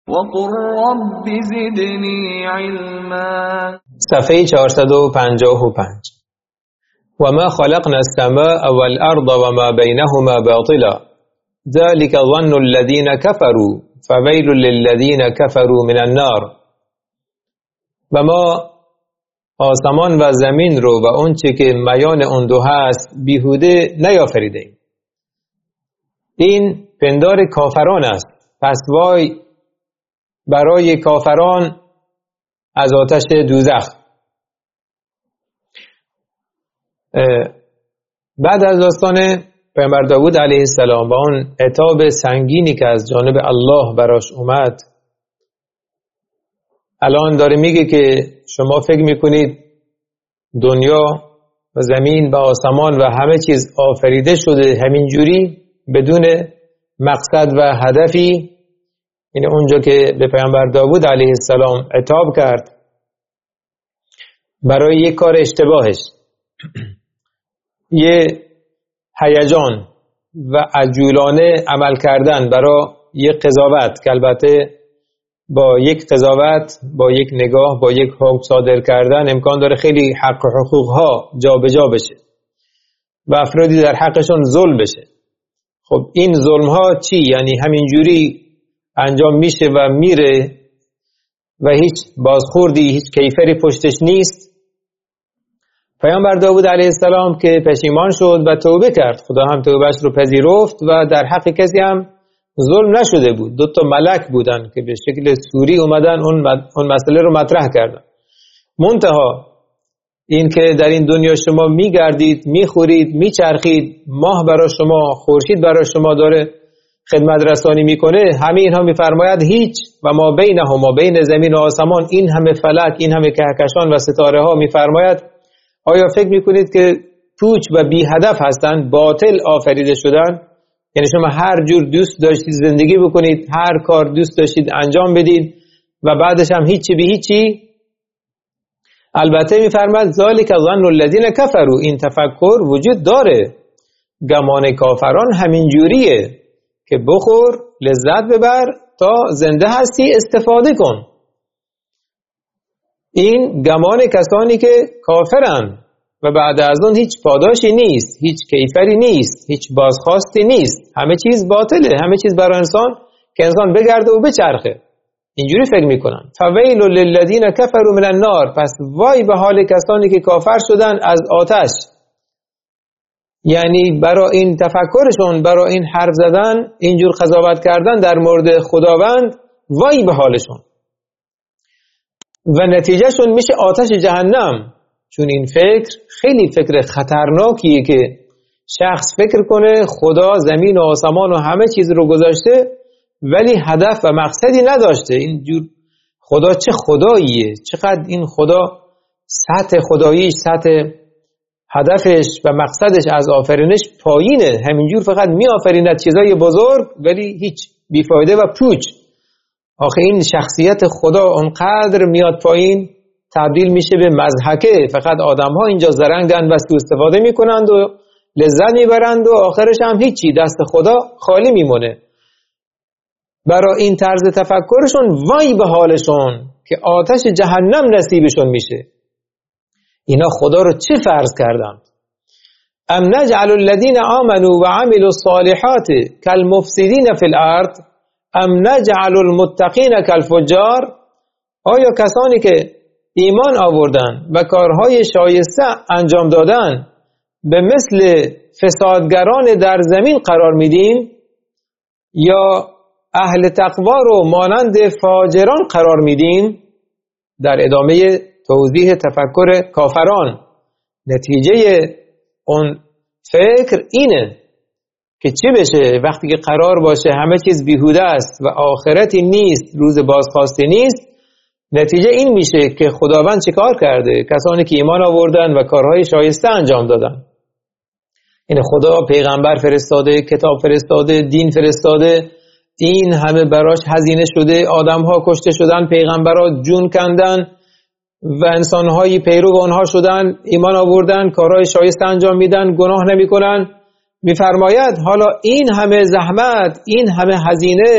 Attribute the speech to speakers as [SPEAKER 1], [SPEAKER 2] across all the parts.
[SPEAKER 1] وقل رب زدنی علما.
[SPEAKER 2] صفحه 455. وما خلقنا السماء والأرض وما بينهما باطلا ذلك ظن الذين كفروا فويل للذين كفروا من النار. و ما آسمان و زمین رو و اون چه که میان اون دو هست بیهوده نیافریدیم. این پندار کافران است. پس وای برای کافران از آتش دوزخ. بعد از داستان پیامبر داوود علیه السلام و اون عتاب سنگینی که از جانب الله براش اومد، الان داره میگه که شما فکر میکنید دنیا و زمین و آسمان و همه چیز آفریده شده همینجوری بدون مقصد و هدفی؟ این اونجا که به پیامبر داوود علیه السلام عتاب کرد برای یک کار اشتباهش، یه هیجان و عجولانه عمل کردن برای یک قضاوت که البته با یک قضاوت، با یک نگاه، با یک حکم صادر کردن امکان داره خیلی حق و حقوقها جا به جا بشه و افرادی در حقشون ظلم بشه. خب این ظلم ها چی؟ یعنی همینجوری انجام میشه و میره و هیچ بازخوردی، هیچ کیفری پشتش نیست. پیامبر داوود علیه السلام که پشیمان شد و توبه کرد، خدا هم توبهش رو پذیرفت و در حق کسی هم ظلم نشده بود. 2 ملک بودن که به شکل سوری اومدن اون مسئله رو مطرح کردن. منتها این که در این دنیا شما میگردید، میخورید، میچرخید، ماه برای شما، خورشید برای شما داره خدمت رسانی میکنه، همه اینها میفرماید هیچ و ما بینهما، بین زمین و آسمان این همه فلک، این همه کهکشان و ستاره ها، میفرماید آیا فکر میکنید که پوچ و بی هدف هستند، باطل آفریده شدن؟ یعنی شما هر جور دوست داشتید زندگی بکنید، هر کار دوست داشتید انجام بدید و بعدش هم هیچی به هیچی؟ البته میفرماید ذالک ظن الذین کفروا، این تفکر وجود داره، گمان کافران همین جوریه که بخور، لذت ببر، تا زنده هستی استفاده کن. این گمان کسانی که کافرن و بعد از اون هیچ پاداشی نیست، هیچ کیفری نیست، هیچ بازخواستی نیست، همه چیز باطله، همه چیز برای انسان که انسان بگرده و بچرخه. اینجوری فکر میکنن. فویل للذین کفروا من النار، پس وای به حال کسانی که کافر شدن از آتش. یعنی برای این تفکرشون، برای این حرف زدن، اینجور قضاوت کردن در مورد خداوند، وای به حالشون و نتیجهشون میشه آتش جهنم. چون این فکر خیلی فکر خطرناکیه که شخص فکر کنه خدا زمین و آسمان و همه چیز رو گذاشته ولی هدف و مقصدی نداشته. اینجور خدا چه خداییه؟ چقدر این خدا سطح خداییش، سطح هدفش و مقصدش از آفرینش پایینه. همینجور فقط می آفریند چیزای بزرگ ولی هیچ بیفایده و پوچ. آخه این شخصیت خدا اونقدر میاد پایین تبدیل میشه به مضحکه. فقط آدم ها اینجا زرنگن و سوء استفاده میکنند و لذت میبرند و آخرش هم هیچی، دست خدا خالی میمونه. برای این طرز تفکرشون وای به حالشون که آتش جهنم نصیبشون میشه. اینا خدا رو چه فرض کردن؟ ام نجعل الذین آمنوا و عملوا الصالحات کالمفسدین فی الارض ام نجعل المتقین کالفجار. آیا کسانی که ایمان آوردن و کارهای شایسته انجام دادن به مثل فسادگران در زمین قرار میدیم یا اهل تقوا رو مانند فاجران قرار میدیم؟ در ادامه توضیح تفکر کافران نتیجه اون فکر اینه که چی بشه وقتی که قرار باشه همه چیز بیهوده است و آخرتی نیست، روز بازخواستی نیست. نتیجه این میشه که خداوند چه کار کرده؟ کسانی که ایمان آوردن و کارهای شایسته انجام دادن. این خدا پیغمبر فرستاده، کتاب فرستاده، دین فرستاده، این همه براش هزینه شده، آدم‌ها کشته شدن، پیغمبرها جون کندن و انسان‌های پیرو آنها شدن، ایمان آوردن، کارهای شایسته انجام میدن، گناه نمی‌کنن. می‌فرماید حالا این همه زحمت، این همه هزینه،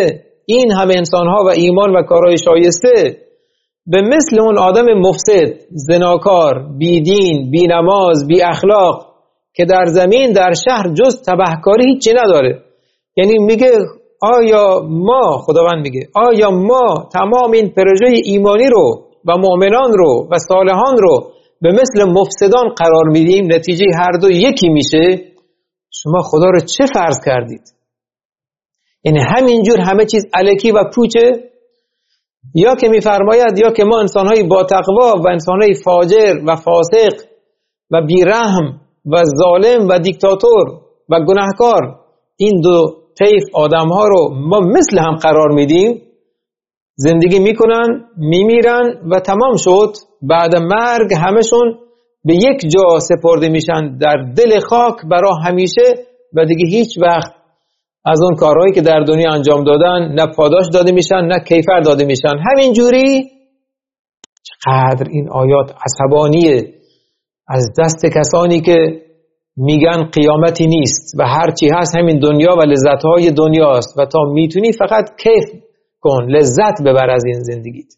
[SPEAKER 2] این همه انسانها و ایمان و کارهای شایسته به مثل اون آدم مفسد، زناکار، بیدین، بینماز، بی اخلاق که در زمین در شهر جز تبهکاری هیچی نداره. یعنی میگه خداوند میگه آیا ما تمام این پروژه ایمانی رو و مؤمنان رو و صالحان رو به مثل مفسدان قرار میدیم؟ نتیجه هر دو یکی میشه. شما خدا رو چه فرض کردید؟ یعنی همینجور همه چیز الکی و پوچه؟ یا که میفرماید یا که ما انسانهای با تقوا و انسانهای فاجر و فاسق و بیرحم و ظالم و دیکتاتور و گناهکار، این دو طیف آدمها رو ما مثل هم قرار میدیم، زندگی میکنن، میمیرن و تمام شد. بعد مرگ همشون به یک جا سپرده میشن در دل خاک برای همیشه و دیگه هیچ وقت از اون کارهایی که در دنیا انجام دادن نه پاداش داده میشن نه کیفر داده میشن. همینجوری چقدر این آیات عصبانیه از دست کسانی که میگن قیامتی نیست و هر چی هست همین دنیا و لذتهای دنیاست و تا میتونی فقط کیف کن، لذت ببر از این زندگیت.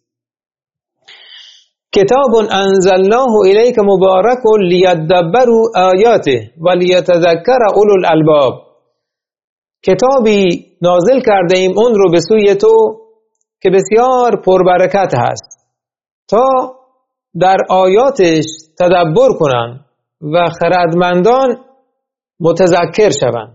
[SPEAKER 2] کتاب انزلناه الیک مبارک لیدبروا آیاته و لیتذکر اولو الالباب. کتابی نازل کرده ایم اون رو به سوی تو که بسیار پربرکت هست تا در آیاتش تدبر کنن و خردمندان متذکر شوند.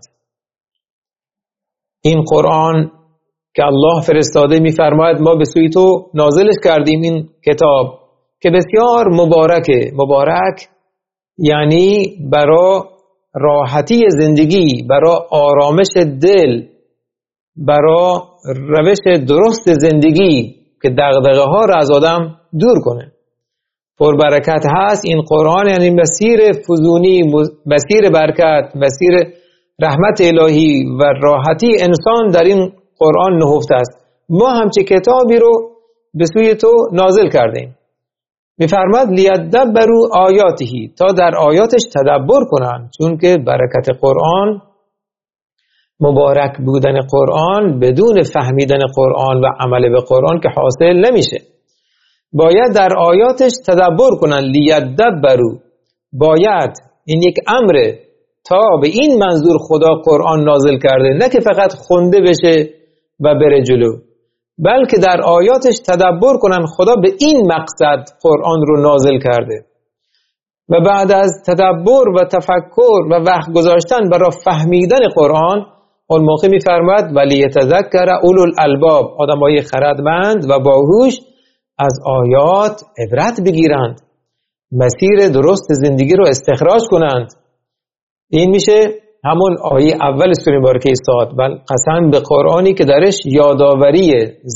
[SPEAKER 2] این قرآن که الله فرستاده می‌فرماید ما به سوی تو نازلش کردیم این کتاب که بسیار مبارکه. مبارک یعنی برای راحتی زندگی، برای آرامش دل، برای روش درست زندگی که دغدغه ها را از آدم دور کنه. پربرکت هست این قرآن، یعنی مسیر فزونی، مسیر برکت، مسیر رحمت الهی و راحتی انسان در این قرآن نهفته است. ما همچه کتابی رو به سوی تو نازل کردیم. می‌فرماد لیدبروا آیاته، تا در آیاتش تدبر کنن، چون که برکت قرآن، مبارک بودن قرآن بدون فهمیدن قرآن و عمل به قرآن که حاصل نمیشه. باید در آیاتش تدبر کنن. لیدبروا، باید، این یک امره، تا به این منظور خدا قرآن نازل کرده، نه که فقط خونده بشه و بره جلو، بلکه در آیاتش تدبر کنن. خدا به این مقصد قرآن رو نازل کرده و بعد از تدبر و تفکر و وقت گذاشتن برای فهمیدن قرآن، اون موقع می‌فرماید ولیتذکر اولو الالباب، آدمای خردمند و باهوش از آیات عبرت بگیرند، مسیر درست زندگی رو استخراج کنند. این میشه همون آیه اول سوره مبارکه صاد، بل قسم به قرآنی که درش یادآوری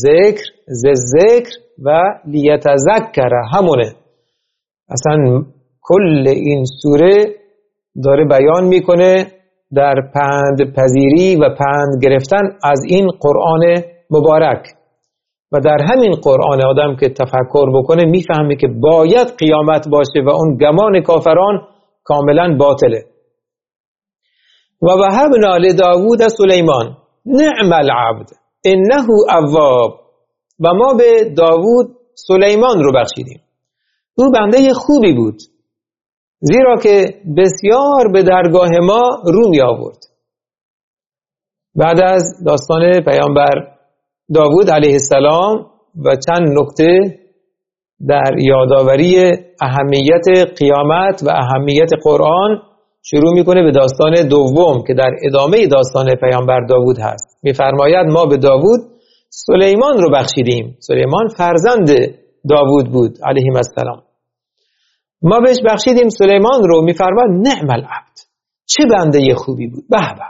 [SPEAKER 2] ذکر و لیتذکر همونه. اصلا کل این سوره داره بیان میکنه در پند پذیری و پند گرفتن از این قرآن مبارک. و در همین قرآن آدم که تفکر بکنه میفهمه که باید قیامت باشه و اون گمان کافران کاملا باطله. و وهبنا لداوود سلیمان نعم العبد انه اواب، و ما به داوود سلیمان رو بخشیدیم، او بنده خوبی بود، زیرا که بسیار به درگاه ما رو می آورد. بعد از داستان پیامبر داوود علیه السلام و چند نکته در یادآوری اهمیت قیامت و اهمیت قرآن، شروع میکنه به داستان دوم که در ادامه داستان پیامبر داوود هست. میفرماید ما به داوود سلیمان رو بخشیدیم. سلیمان فرزند داوود بود علیه السلام. ما بهش بخشیدیم سلیمان رو. میفرماید نعم العبد، چه بنده خوبی بود. به به.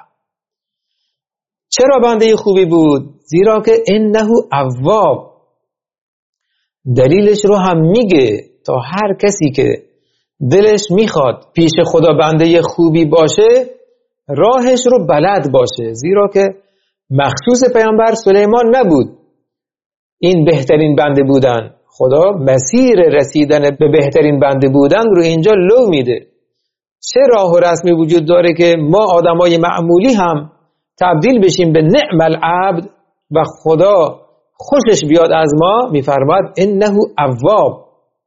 [SPEAKER 2] چرا بنده خوبی بود؟ زیرا که انه اواب. دلیلش رو هم میگه تا هر کسی که دلش میخواد پیش خدا بنده خوبی باشه راهش رو بلد باشه، زیرا که مخصوص پیامبر سلیمان نبود این بهترین بنده بودن. خدا مسیر رسیدن به بهترین بنده بودن رو اینجا لو میده. چه راه و رسمی وجود داره که ما آدمای معمولی هم تبدیل بشیم به نعم العبد؟ و خدا خوشش بیاد از ما، میفرماد انه اواب.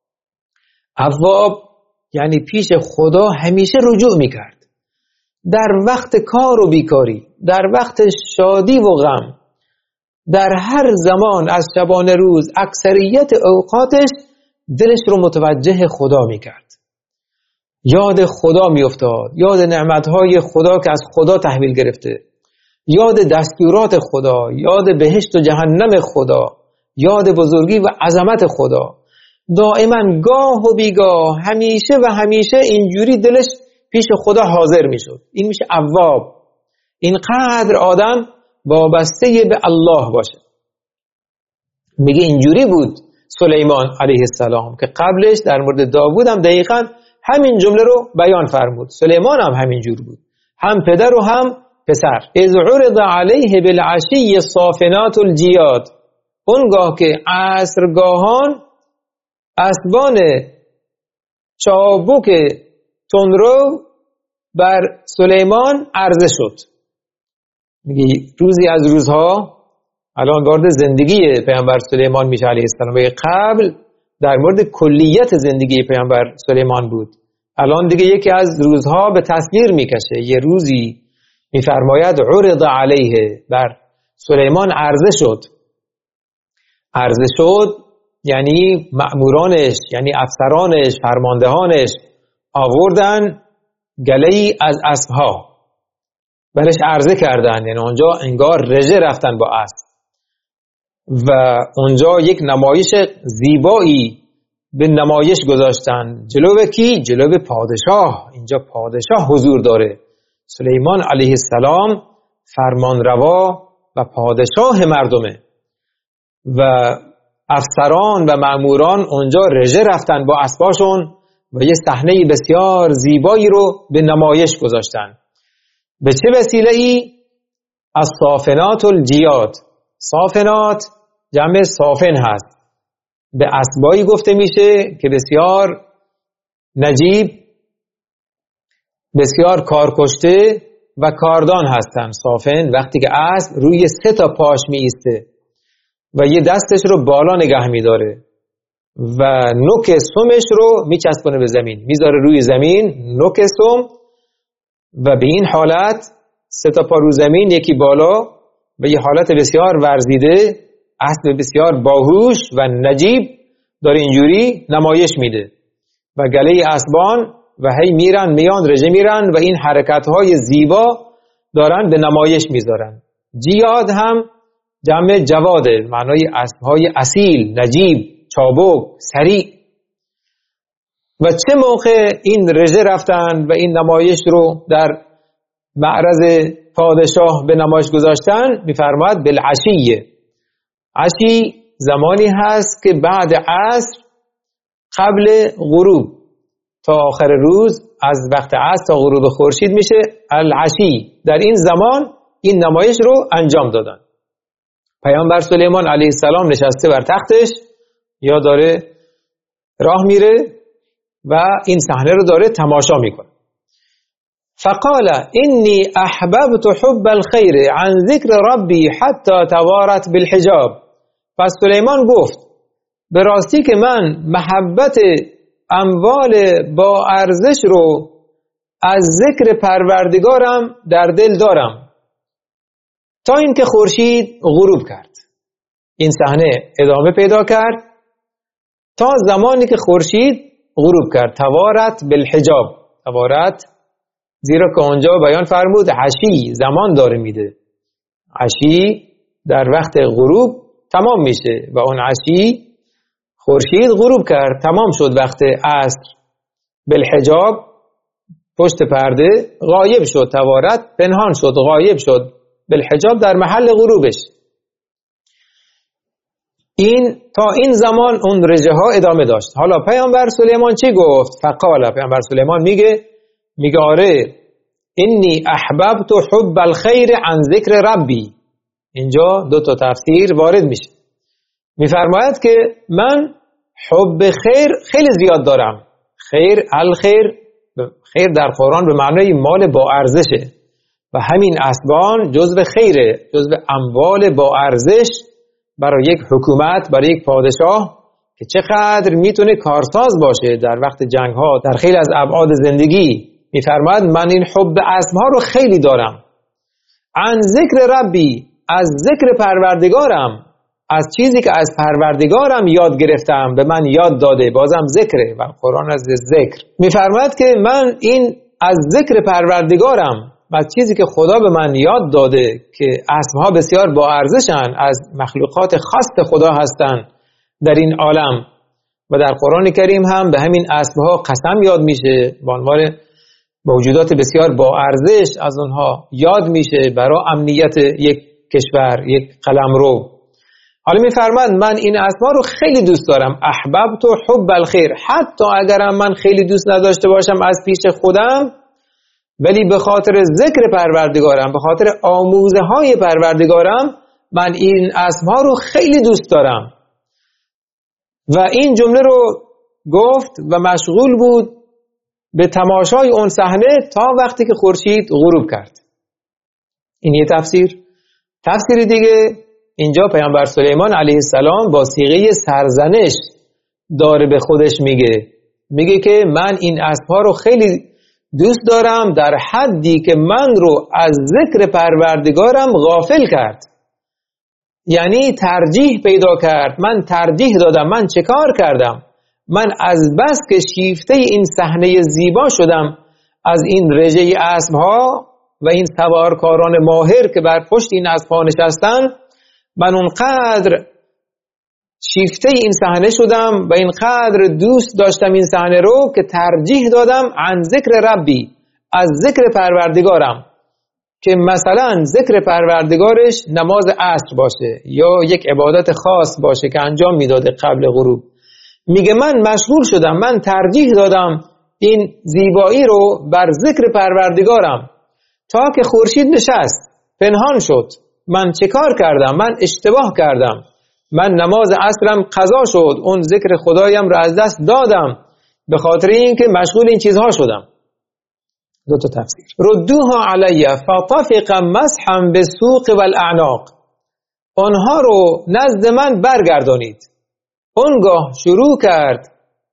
[SPEAKER 2] اواب یعنی پیش خدا همیشه رجوع میکرد، در وقت کار و بیکاری، در وقت شادی و غم، در هر زمان از شبانه روز اکثریت اوقاتش دلش رو متوجه خدا میکرد، یاد خدا میافتاد، یاد نعمتهای خدا که از خدا تحویل گرفته، یاد دستورات خدا، یاد بهشت و جهنم خدا، یاد بزرگی و عظمت خدا. دائما گاه و بیگاه، همیشه و همیشه اینجوری دلش پیش خدا حاضر میشد. این میشه اواب. اینقدر آدم وابسته به الله باشه. میگه اینجوری بود سلیمان علیه السلام که قبلش در مورد داوود هم دقیقاً همین جمله رو بیان فرمود. سلیمان هم همینجور بود، هم پدر و هم پسر. اذ عرض علیه بالعشی الصافنات الجیاد، اونگاه که عصرگاهان اسبان چابک تندرو بر سلیمان عرضه شد. میگه روزی از روزها، الان وارد زندگی پیامبر سلیمان میشه علیه السلام. قبل در مورد کلیت زندگی پیامبر سلیمان بود، الان دیگه یکی از روزها به تصویر میکشه. یه روزی میفرماید عرض علیه، بر سلیمان عرضه شد. عرضه شد یعنی مأمورانش، یعنی افسرانش، فرماندهانش آوردن گله‌ای از اسبها برش عرضه کردن، یعنی اونجا انگار رژه رفتن با اسب و اونجا یک نمایش زیبایی به نمایش گذاشتن. جلو کی؟ جلو پادشاه. اینجا پادشاه حضور داره. سلیمان علیه السلام فرمانروا و پادشاه مردمه و افسران و مأموران اونجا رژه رفتن با اسباشون و یه صحنه بسیار زیبایی رو به نمایش گذاشتن. به چه وسیله ای؟ از صافنات الجیاد. صافنات جمع صافن هست، به اسبایی گفته میشه که بسیار نجیب، بسیار کارکشته و کاردان هستن. صافن وقتی که اسب روی 3 تا پاش می ایسته و یه دستش رو بالا نگه می داره و نوک سمش رو می چسبونه به زمین، می ذاره روی زمین نوک سم و به این حالت 3 تا پا رو زمین، یکی بالا و یه حالت بسیار ورزیده، اسب بسیار باهوش و نجیب داره اینجوری نمایش میده و گله اسبان و هی میرن میان رژه میرن و این حرکتهای زیبا دارن به نمایش میذارن. جیاد هم جمع جواده، معنای اسبهای اصیل، نجیب، چابک، سریع. و چه موقع این رژه رفتن و این نمایش رو در معرض پادشاه به نمایش گذاشتن، میفرماد بالعشیه. عشی زمانی هست که بعد عصر قبل غروب تا آخر روز، از وقت عصر تا غروب خورشید میشه العشی. در این زمان این نمایش رو انجام دادن. پیامبر سلیمان علیه السلام نشسته بر تختش یا داره راه میره و این صحنه رو داره تماشا میکنه. فقال انی احببت حب الخیر عن ذکر ربی حتی توارت بالحجاب. پس سلیمان گفت به راستی که من محبت اموال با ارزش رو از ذکر پروردگارم در دل دارم تا اینکه خورشید غروب کرد. این صحنه ادامه پیدا کرد تا زمانی که خورشید غروب کرد. توارت بالحجاب، توارت زیرا که اونجا بیان فرمود عشی زمان داره میده، عشی در وقت غروب تمام میشه و اون عشی خورشید غروب کرد، تمام شد وقت عصر. بالحجاب پشت پرده غایب شد، توارت پنهان شد، غایب شد. بالحجاب در محل غروبش. این تا این زمان اون رژه ها ادامه داشت. حالا پیامبر سلیمان چی گفت؟ فقال، پیامبر سلیمان میگه آره انی احببت حب الخیر عن ذکر ربی. اینجا 2 تا تفسیر وارد میشه. میفرماید که من حب خیر خیلی زیاد دارم. خیر، الخیر، خیر در قرآن به معنای مال با ارزشه و همین اسبان جزو خیره، جزو اموال با ارزش برای یک حکومت، برای یک پادشاه که چقدر میتونه کارساز باشه در وقت جنگ ها، در خیلی از ابعاد زندگی. میفرماید من این حب اسبها رو خیلی دارم. عن ذکر ربی، از ذکر پروردگارم، از چیزی که از پروردگارم یاد گرفتم، به من یاد داده. بازم ذکره و قرآن از ذکر. میفرماید که من این از ذکر پروردگارم، از چیزی که خدا به من یاد داده که اسبها بسیار با ارزشن، از مخلوقات خاص خدا هستن در این عالم. و در قرآن کریم هم به همین اسبها قسم یاد میشه، به عنوان موجودات بسیار با ارزش از اونها یاد میشه برای امنیت یک کشور، یک قلمرو. حالا میفرماید من این اسبها رو خیلی دوست دارم. احببت حب الخیر، حتی اگرم من خیلی دوست نداشته باشم از پیش خودم، ولی به خاطر ذکر پروردگارم، به خاطر آموزه های پروردگارم، من این اسبها رو خیلی دوست دارم. و این جمله رو گفت و مشغول بود به تماشای اون صحنه تا وقتی که خورشید غروب کرد. این یه تفسیر. تفسیر دیگه، اینجا پیامبر سلیمان علیه السلام با صیغه سرزنش داره به خودش میگه که من این اسبها رو خیلی دوست دارم در حدی که من رو از ذکر پروردگارم غافل کرد. یعنی ترجیح پیدا کرد. من ترجیح دادم. من چه کار کردم؟ من از بس که شیفته این صحنه زیبا شدم از این رژه اسبها و این سوارکاران ماهر که بر پشت این اسبها نشستن، من اونقدر شیفته این صحنه شدم و اینقدر دوست داشتم این صحنه رو که ترجیح دادم عن ذکر ربی، از ذکر پروردگارم، که مثلا ذکر پروردگارش نماز عصر باشه یا یک عبادت خاص باشه که انجام میداده قبل غروب. میگه من مشغول شدم، من ترجیح دادم این زیبایی رو بر ذکر پروردگارم تا که خورشید نشست، پنهان شد. من چه کار کردم؟ من اشتباه کردم. من نماز عصرم قضا شد، اون ذکر خدایم رو از دست دادم به خاطر اینکه مشغول این چیزها شدم. دو تا تفسیر. ردوها علی فطفق مسحا بالسوق والاعناق، آنها رو نزد من برگردانید. اونگاه شروع کرد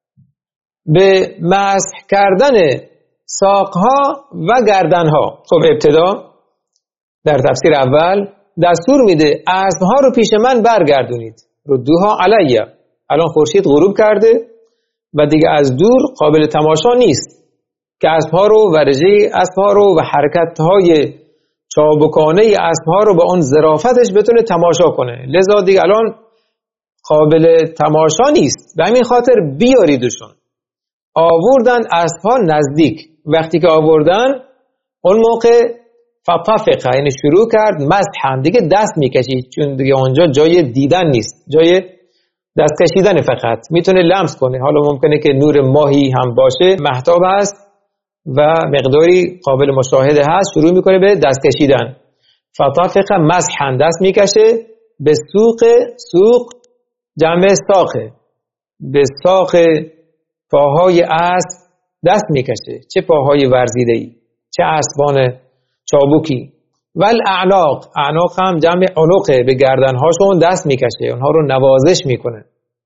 [SPEAKER 2] به مسح کردن ساقها و گردنها. خب ابتدا در تفسیر اول دستور میده اسبها رو پیش من برگردونید. ردوها علی. الان خورشید غروب کرده و دیگه از دور قابل تماشا نیست که اسبها رو و رژه اسبها رو و حرکت‌های چابکانه اسبها رو با اون ظرافتش بتونه تماشا کنه. لذا دیگه الان قابل تماشا نیست. به همین خاطر بیاریدشون. آوردن اسبها نزدیک. وقتی که آوردن اون موقع فطفقه، یعنی شروع کرد مسحن، دیگه دست میکشید، چون دیگه اونجا جای دیدن نیست، جای دست کشیدن فقط، میتونه لمس کنه. حالا ممکنه که نور ماهی هم باشه، مهتاب هست و مقداری قابل مشاهده هست، شروع میکنه به دست کشیدن. فطفقه مسحن، دست میکشه به سوق جمع ساقه، به ساق پاهای اسب دست میکشه. چه پاهای ورزیده‌ای، چه اسبان چابوکی. والاعناق، اعناق هم جمع عنقه، به گردنهاشون دست میکشه، اونها رو نوازش میکنه.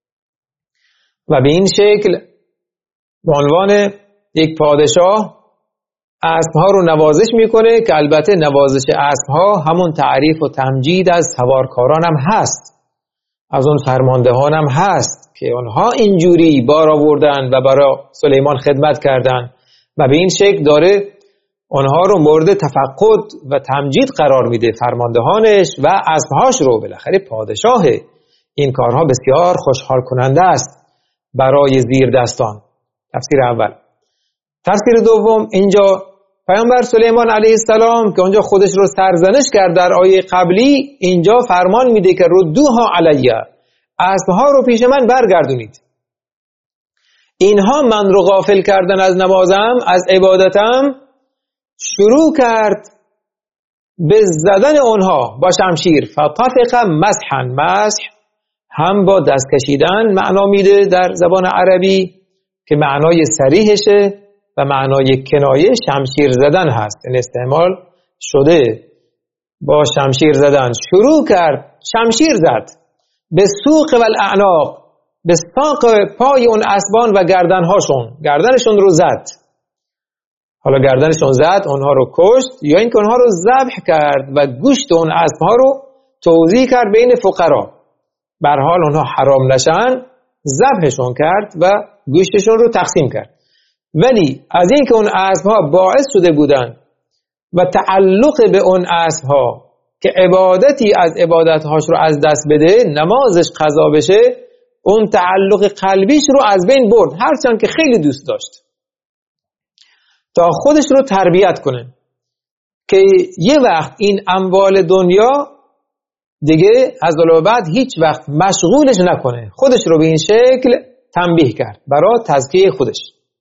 [SPEAKER 2] و به این شکل به عنوان یک پادشاه اسبها رو نوازش میکنه که البته نوازش اسبها همون تعریف و تمجید از سوارکاران هم هست، از اون فرماندهان هم هست که اونها اینجوری بار آوردن و برای سلیمان خدمت کردن و به این شکل داره اونها رو مورد تفقد و تمجید قرار میده، فرماندهانش و اسبهاش رو. بالاخره پادشاه، این کارها بسیار خوشحال کننده است برای زیر دستان. تفسیر اول. تفسیر دوم، اینجا پیامبر سلیمان علیه السلام که اونجا خودش رو سرزنش کرد در آیه قبلی، اینجا فرمان میده که ردوها علیه، اسبها رو پیش من برگردونید. اینها من رو غافل کردن از نمازم، از عبادتم، شروع کرد به زدن اونها با شمشیر. فطفق مسحا، مسح هم با دست کشیدن معنا میده در زبان عربی که معنای صریحشه و معنای کنایه شمشیر زدن هست، این استعمال شده با شمشیر زدن شروع کرد، شمشیر زد به سوق و الاعناق، به ساق پای اون اسبان و گردنشون رو زد. حالا گردنشون زد، اونها رو کشت، یا اینکه اونها رو ذبح کرد و گوشت اون اسبها رو توزیع کرد بین فقرا. به هر حال اونها حرام نشن، ذبحشون کرد و گوشتشون رو تقسیم کرد. ولی از اینکه اون اسبها باعث شده بودن و تعلق به اون اسبها که عبادتی از عبادتهاش رو از دست بده، نمازش قضا بشه، اون تعلق قلبیش رو از بین برد، هرچند که خیلی دوست داشت، تا خودش رو تربیت کنه که یه وقت این اموال دنیا دیگه از بعد هیچ وقت مشغولش نکنه. خودش رو به این شکل تنبیه کرد برای تزکیه خودش.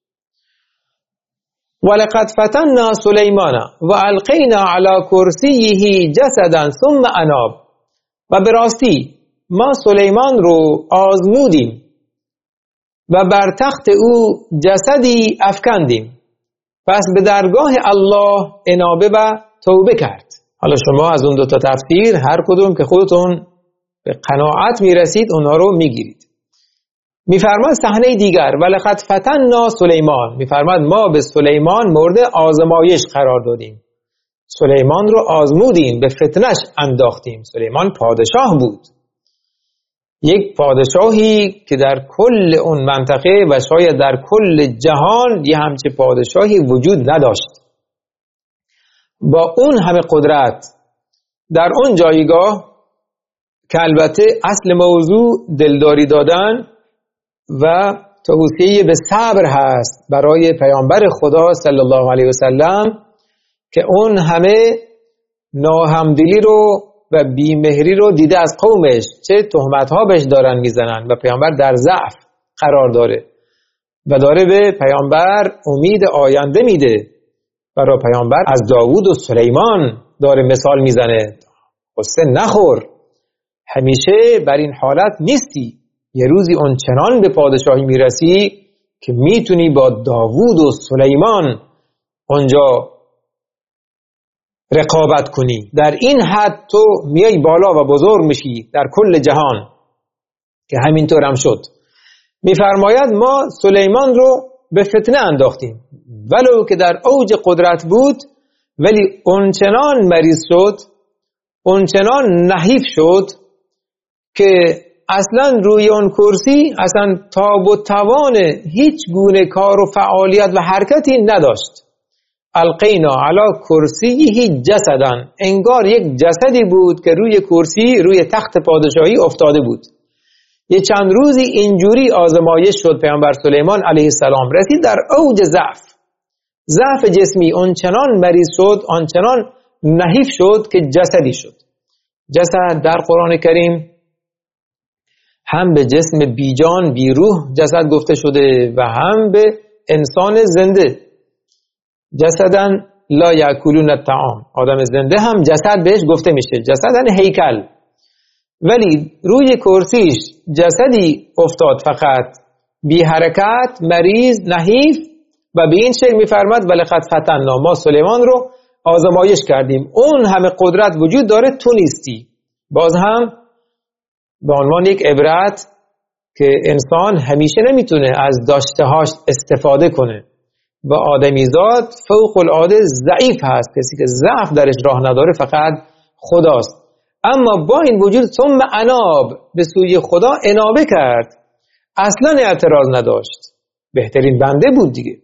[SPEAKER 2] ولقد فتنا سلیمان و القینا علی کرسیه جسدا ثم اناب. و به راستی ما سلیمان رو آزمودیم و بر تخت او جسدی افکندیم، پس به درگاه الله انابه و توبه کرد. حالا شما از اون دوتا تفسیر هر کدوم که خودتون به قناعت میرسید اونها رو میگیرید. میفرماد صحنه دیگر ولقد فتنا سلیمان، میفرماد ما به سلیمان مورد آزمایش قرار دادیم، سلیمان رو آزمودیم، به فتنش انداختیم. سلیمان پادشاه بود، یک پادشاهی که در کل اون منطقه و شاید در کل جهان یه همچه پادشاهی وجود نداشت. با اون همه قدرت در اون جایگاه که البته اصل موضوع دلداری دادن و توصیه به صبر هست برای پیامبر خدا صلی الله علیه و سلم که اون همه ناهمدلی رو و بیمهری رو دیده از قومش، چه تهمت‌ها بهش دارن میزنن و پیامبر در ضعف قرار داره و داره به پیامبر امید آینده میده. برای پیامبر از داوود و سلیمان داره مثال میزنه، قصه نخور، همیشه بر این حالت نیستی، یه روزی اون چنان به پادشاهی میرسی که میتونی با داوود و سلیمان اونجا رقابت کنی. در این حد تو میای بالا و بزرگ میشی در کل جهان، که همینطور هم شد. میفرماید ما سلیمان رو به فتنه انداختیم، ولو که در اوج قدرت بود، ولی اونچنان مریض شد، اونچنان نحیف شد که اصلا روی اون کرسی اصلا تاب و توان هیچ گونه کار و فعالیت و حرکتی نداشت. القینا علی کرسیه جسدا، انگار یک جسدی بود که روی کرسی، روی تخت پادشاهی افتاده بود. یه چند روزی اینجوری آزمایش شد پیامبر سلیمان علیه السلام، رسید در اوج ضعف جسمی، آنچنان مریض شد، آنچنان نحیف شد که جسدی شد. جسد در قرآن کریم هم به جسم بیجان بیروح جسد گفته شده و هم به انسان زنده. جسدن لا یاکلون الطعام، آدم زنده هم جسد بهش گفته میشه، جسدن هیکل. ولی روی کرسیش جسدی افتاد فقط، بی حرکت، مریض، نحیف، و به این شکل میفرماد ولقد فتنا، ما سلیمان رو آزمایش کردیم. اون همه قدرت وجود داره، تو نیستی. باز هم به عنوان یک عبرت که انسان همیشه نمیتونه از داشتهاش استفاده کنه و آدمیزاد فوق العاده ضعیف هست، کسی که ضعف درش راه نداره فقط خداست. اما با این وجود ثم اناب، به سوی خدا انابه کرد، اصلا اعتراض نداشت، بهترین بنده بود دیگه،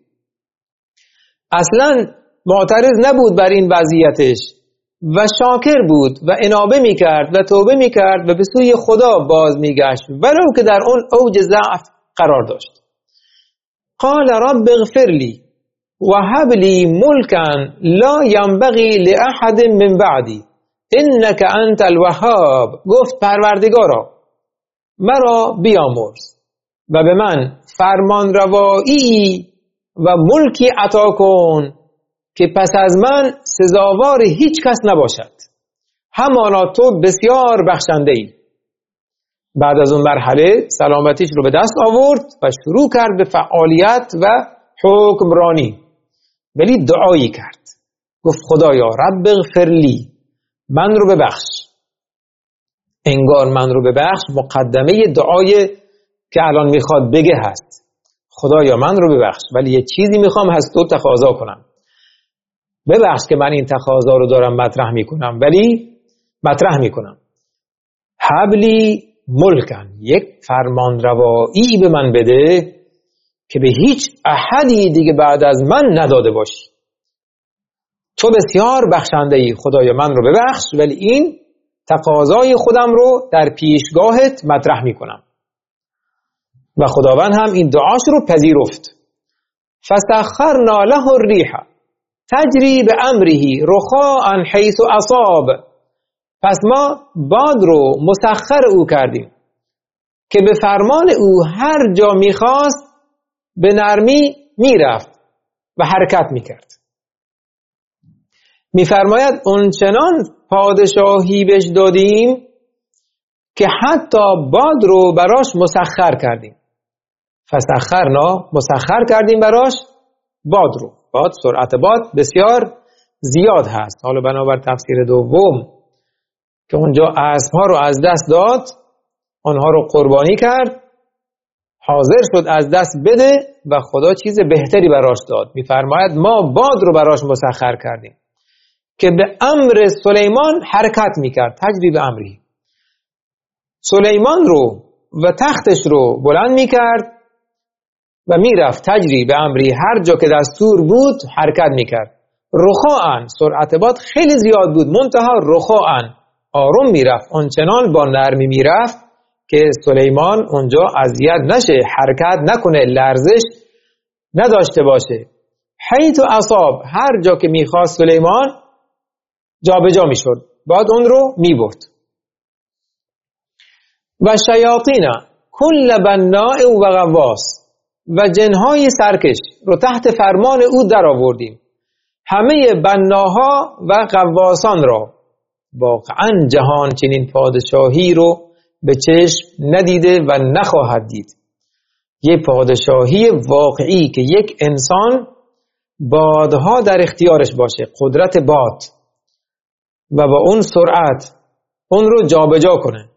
[SPEAKER 2] اصلا معترض نبود بر این وضعیتش و شاکر بود و انابه میکرد و توبه میکرد و به سوی خدا باز میگشت ولو که در اون اوج ضعف قرار داشت. قال رب اغفر لی و هب لی ملکا لا ینبغی لاحد من بعدی انک انت الوهاب، گفت پروردگارا مرا بیامرز و به من فرمان روایی و ملکی عطا کن که پس از من سزاوار هیچ کس نباشد، همانا تو بسیار بخشنده ای. بعد از اون مرحله سلامتیش رو به دست آورد و شروع کرد به فعالیت و حکمرانی، ولی دعایی کرد. گفت خدایا رب اغفر لی، من رو ببخش. انگار من رو ببخش مقدمه دعای که الان میخواد بگه هست. خدایا من رو ببخش، ولی یه چیزی میخوام از تو تقاضا کنم. ببخش که من این تقاضا رو دارم مطرح میکنم، ولی مطرح میکنم حبلی ملکن، یک فرمانروایی به من بده که به هیچ احدی دیگه بعد از من نداده باشی. تو بسیار بخشنده ای، خدایا من رو ببخش، ولی این تقاضای خودم رو در پیشگاهت مطرح میکنم. و خداوند هم این دعاش رو پذیرفت. فسخرنا له الریح تجری بامره رخاء حیث اصاب. پس ما باد رو مسخر او کردیم که به فرمان او هر جا میخواست به نرمی میرفت و حرکت میکرد. میفرماید اونچنان پادشاهی بهش دادیم که حتی باد رو براش مسخر کردیم. فسخرنا، مسخر کردیم براش باد رو. باد، سرعت باد بسیار زیاد هست. حالا بنابر تفسیر دوم که اونجا اسب‌ها رو از دست داد، آنها رو قربانی کرد، حاضر شد از دست بده و خدا چیز بهتری براش داد. میفرماید ما باد رو براش مسخر کردیم که به امر سلیمان حرکت میکرد. تجری به امری، سلیمان رو و تختش رو بلند میکرد و میرفت. تجری به امری، هر جا که دستور بود حرکت میکرد. رخاء، سرعت باد خیلی زیاد بود، منتها رخاء، آروم میرفت، آنچنان با نرمی میرفت که سلیمان اونجا اذیت نشه، حرکت نکنه، لرزش نداشته باشه. حیث اصاب، هر جا که میخواست سلیمان جابجا میشد، بعد اون رو میبرد. و شیاطین کل بناء و غواص، و جنهای سرکش رو تحت فرمان او در آوردیم. همه بناها و غواصان را. واقعا جهان چنین پادشاهی رو به چشم ندیده و نخواهد دید. یه پادشاهی واقعی که یک انسان بادها در اختیارش باشه، قدرت باد، و با اون سرعت اون رو جابجا کنه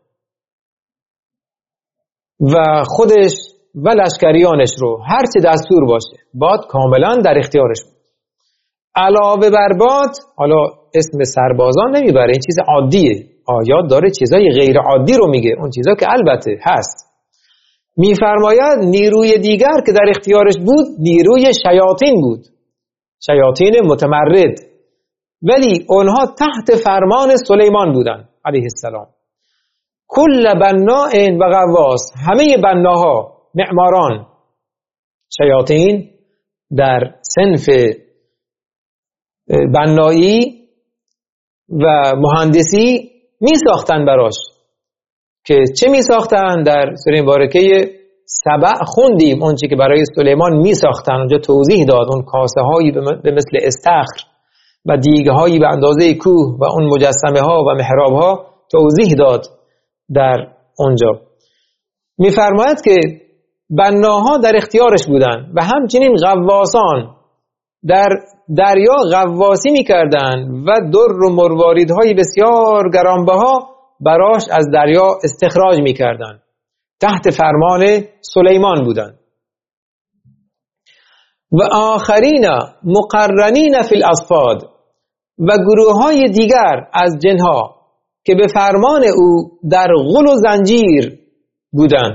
[SPEAKER 2] و خودش و لشکریانش رو هر چه دستور باشه باد کاملا در اختیارش بود. علاوه بر باد، حالا اسم سربازان نمیبره، این چیز عادیه. آیات داره چیزای غیر عادی رو میگه، اون چیزا که البته هست. میفرماید نیروی دیگر که در اختیارش بود نیروی شیاطین بود، شیاطین متمرد، ولی اونها تحت فرمان سلیمان بودن علیه السلام. کل بناء و غواص، همه بناها، معماران، شیاطین در صنف بنایی و مهندسی می ساختن براش. که چه می ساختن؟ در سوره مبارکه سبع خوندیم اون چی که برای سلیمان می ساختن. اونجا توضیح داد اون کاسه هایی به مثل استخر و دیگه هایی به اندازه کوه و اون مجسمه ها و محراب ها توضیح داد در اونجا. می فرماید که بناها در اختیارش بودن و همچنین غواصان در دریا غواصی می‌کردند و در و مرواریدهای بسیار گرانبها براش از دریا استخراج می‌کردند. تحت فرمان سلیمان بودند. و آخرین مقرنین فی الاصفاد، و گروه‌های دیگر از جنها که به فرمان او در غل و زنجیر بودند.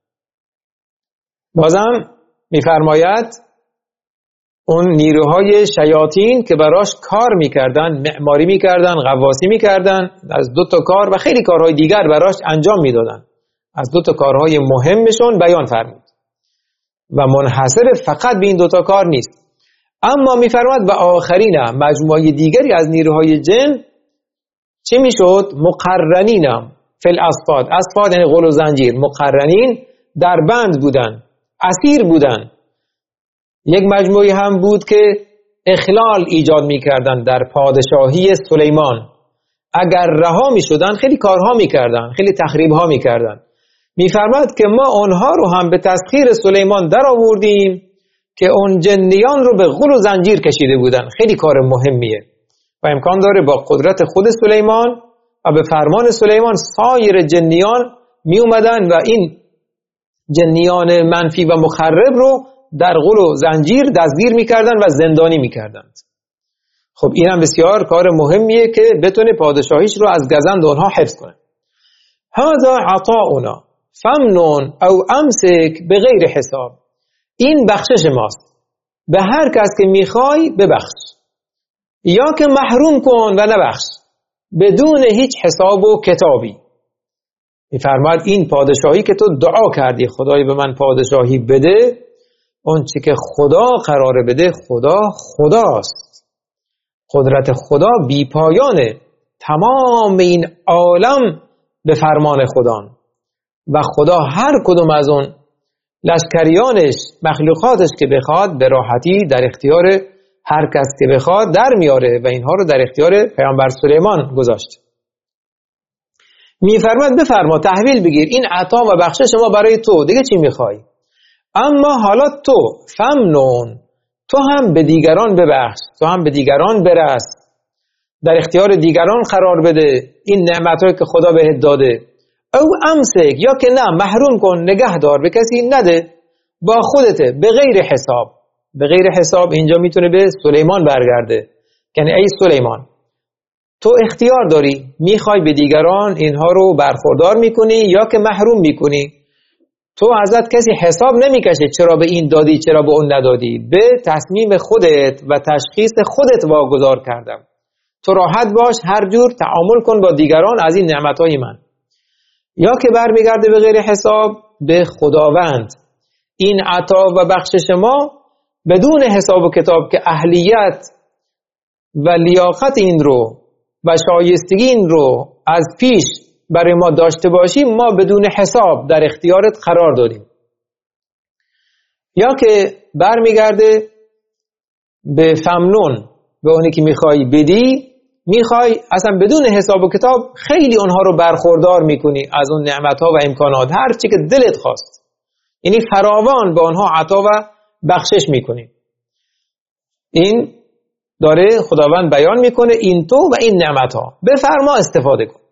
[SPEAKER 2] بازم می‌فرماید اون نیروهای شیاطین که براش کار میکردن، معماری میکردن، غواصی میکردن، از 2 کار و خیلی کارهای دیگر براش انجام میدادن. از 2 کارهای مهمشون بیان فرمود و منحصر فقط به این 2 کار نیست. اما میفرماد و آخرین، مجموعه دیگری از نیروهای جن چه میشد؟ مقرنین فی الاصفاد، اصفاد یعنی غل و زنجیر، مقرنین در بند بودن، اسیر بودن. یک مجموعه هم بود که اخلال ایجاد می‌کردند در پادشاهی سلیمان. اگر رها می‌شدن خیلی کارها می‌کردن، خیلی تخریب‌ها می‌کردن. می‌فرماد که ما آنها رو هم به تسخیر سلیمان در آوردیم که اون جنیان رو به غل و زنجیر کشیده بودن. خیلی کار مهمیه. و امکان داره با قدرت خود سلیمان و به فرمان سلیمان سایر جنیان می اومدن و این جنیان منفی و مخرب رو در غل و زنجیر دستگیر میکردن و زندانی میکردند. خب این هم بسیار کار مهمیه که بتونه پادشاهیش رو از گزند اونها حفظ کنه. هذا عطاؤنا فمنون او امسک بغیر حساب. این بخشش ماست، به هر کس که میخوای ببخش یا که محروم کن و نبخش بدون هیچ حساب و کتابی. میفرماید این پادشاهی که تو دعا کردی خدای به من پادشاهی بده، اون چی که خدا قراره بده خداست. قدرت خدا بی پایانه، تمام این عالم به فرمان خدان و خدا هر کدوم از اون لشکریانش مخلوقاتش که بخواد به راحتی در اختیار هر کس که بخواد در میاره و اینها رو در اختیار پیامبر سلیمان گذاشت. میفرماید بفرما تحویل بگیر این عطا و بخشش ما برای تو، دیگه چی میخوای؟ اما حالا تو فمنون، تو هم به دیگران ببخش، تو هم به دیگران برس، در اختیار دیگران قرار بده این نعمتایی که خدا بهت داده. او امسک، یا که نه محروم کن، نگه دار، به کسی نده، با خودته به غیر حساب. به غیر حساب اینجا میتونه به سلیمان برگرده، یعنی ای سلیمان تو اختیار داری، میخوای به دیگران اینها رو برخوردار میکنی یا که محروم میکنی. تو ازت کسی حساب نمیکشه چرا به این دادی چرا به اون ندادی، به تصمیم خودت و تشخیص خودت واگذار کردم. تو راحت باش، هر جور تعامل کن با دیگران از این نعمتهای من. یا که برمیگرده به غیر حساب به خداوند. این عطا و بخشش ما بدون حساب و کتاب که اهلیت و لیاقت این رو و شایستگی این رو از پیش برای ما داشته باشیم، ما بدون حساب در اختیارت قرار دادیم. یا که برمیگرده به فمنون، به اونی که میخوای بدی، میخوای اصلا بدون حساب و کتاب خیلی اونها رو برخوردار میکنی از اون نعمتها و امکانات، هر چی که دلت خواست، یعنی فراوان به اونها عطا و بخشش میکنی. این داره خداوند بیان میکنه این تو و این نعمتها بفرما استفاده کن.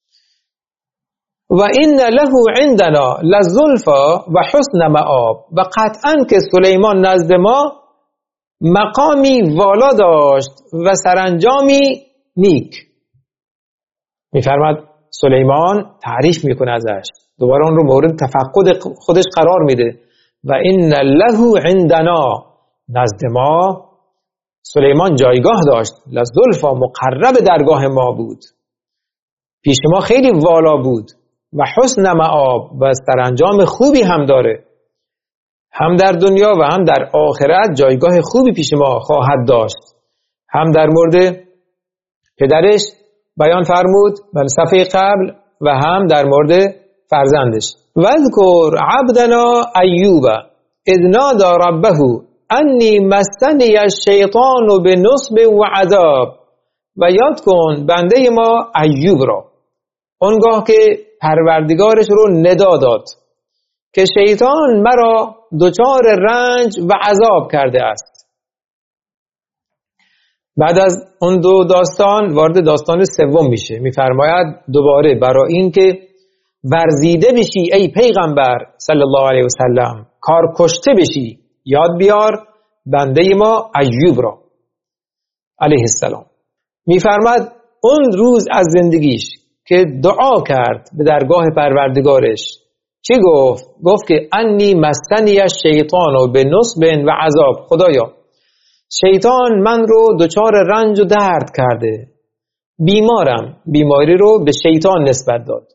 [SPEAKER 2] و این له عندنا لزلفا و حسن مآب، و قطعا که سلیمان نزد ما مقامی والا داشت و سرانجامی نیک. میفرماد سلیمان تعریف میکنه ازش، دوباره اون رو مورد تفقد خودش قرار میده. و این له عندنا، نزد ما سلیمان جایگاه داشت، لزلفا مقرب درگاه ما بود، پیش ما خیلی والا بود. و حسن مآب، و سرانجام خوبی هم داره، هم در دنیا و هم در آخرت جایگاه خوبی پیش ما خواهد داشت. هم در مورد پدرش بیان فرمود در صفحه قبل و هم در مورد فرزندش. واذکر عبدنا ایوب اذ نادى ربه انی مسنی الشیطان بنصب و عذاب. و یاد کن بنده ما ایوب را، اونگاه که پروردگارش رو ندا داد که شیطان مرا دچار رنج و عذاب کرده است. بعد از اون دو داستان وارد داستان سوم میشه، میفرماید دوباره برای این که ورزیده بشی ای پیغمبر صلی الله علیه وسلم، کار کشته بشی، یاد بیار بنده ما ایوب را علیه السلام. میفرماید اون روز از زندگیش که دعا کرد به درگاه پروردگارش، چی گفت؟ گفت که انی مسنی الشیطان بنصب و عذاب، خدایا شیطان من رو دچار رنج و درد کرده، بیمارم. بیماری رو به شیطان نسبت داد،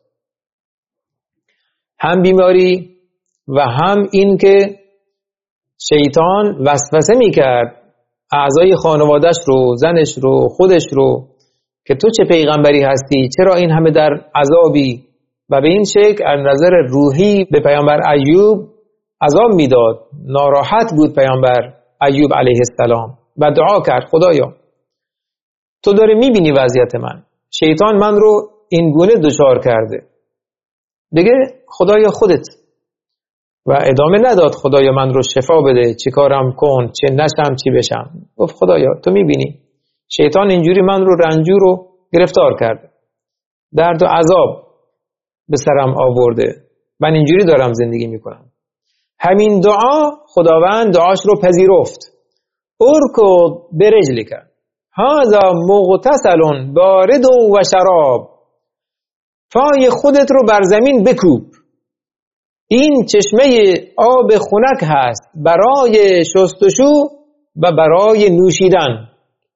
[SPEAKER 2] هم بیماری و هم این که شیطان وسوسه میکرد اعضای خانوادش رو، زنش رو، خودش رو، که تو چه پیغمبری هستی، چرا این همه در عذابی، و به این شکل از نظر روحی به پیامبر ایوب عذاب میداد. ناراحت بود پیامبر ایوب علیه السلام و دعا کرد خدایا تو داری میبینی وضعیت من، شیطان من رو این گونه دچار کرده، دیگه خدایا خودت. و ادامه نداد خدایا من رو شفا بده، چی کارم کن، چه نشم چی بشم. گفت خدایا تو میبینی شیطان اینجوری من رو رنجور و گرفتار کرده، درد و عذاب به سرم آورده، من اینجوری دارم زندگی میکنم. همین دعا خداوند دعاش رو پذیرفت. ارکض برجلک هذا مغتسل بارد و شراب، پای خودت رو بر زمین بکوب، این چشمه آب خنک هست برای شستشو و برای نوشیدن.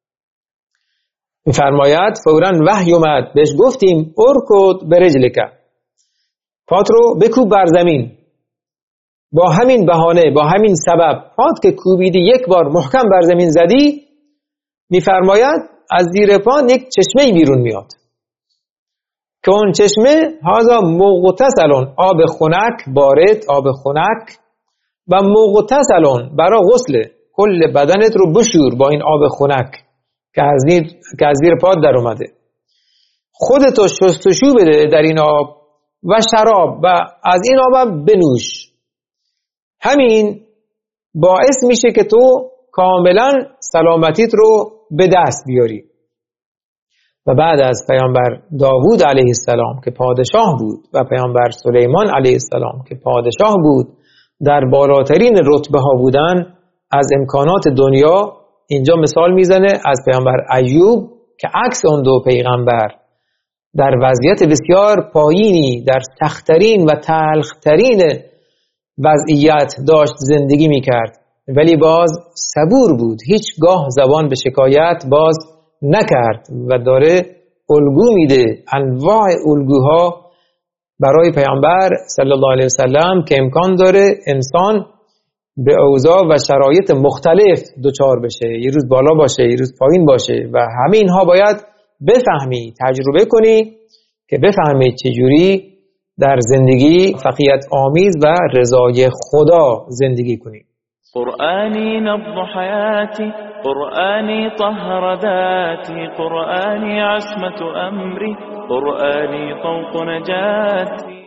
[SPEAKER 2] میفرماید فوراً وحی اومد، بهش گفتیم ارکض برجلک، پات رو بکوب بر زمین. با همین بهانه، با همین سبب پات که کوبیدی، یک بار محکم بر زمین زدی، میفرماید از زیر پا یک چشمه بیرون میاد که اون چشمه هذا مغتسل، آب خنک، بارد، آب خنک، و مغتسل برای غسل، کل بدنت رو بشور با این آب خنک که از زیر پات در اومده. خودتو شستشو بده در این آب و شراب، و از این آب بنوش. همین باعث میشه که تو کاملا سلامتیت رو به دست بیاری. و بعد از پیامبر داوود علیه السلام که پادشاه بود و پیامبر سلیمان علیه السلام که پادشاه بود، در بالاترین رتبه ها بودن از امکانات دنیا، اینجا مثال میزنه از پیامبر ایوب که عکس اون دو پیغمبر در وضعیت بسیار پایینی، در سخت‌ترین و تلخ‌ترین وضعیت داشت زندگی میکرد، ولی باز صبور بود، هیچگاه زبان به شکایت باز نکرد و داره الگو میده، انواع الگوها برای پیامبر صلی الله علیه وسلم که امکان داره انسان به اوضاع و شرایط مختلف دچار بشه، یه روز بالا باشه، یه روز پایین باشه، و همه اینها باید بفهمی، تجربه کنی که بفهمی چجوری در زندگی فقیهت آمیز و رضای خدا زندگی کنی.
[SPEAKER 3] قرآني نبض حياتي، قرآني طهر ذاتي، قرآني عصمة أمري، قرآني طوق نجاتي.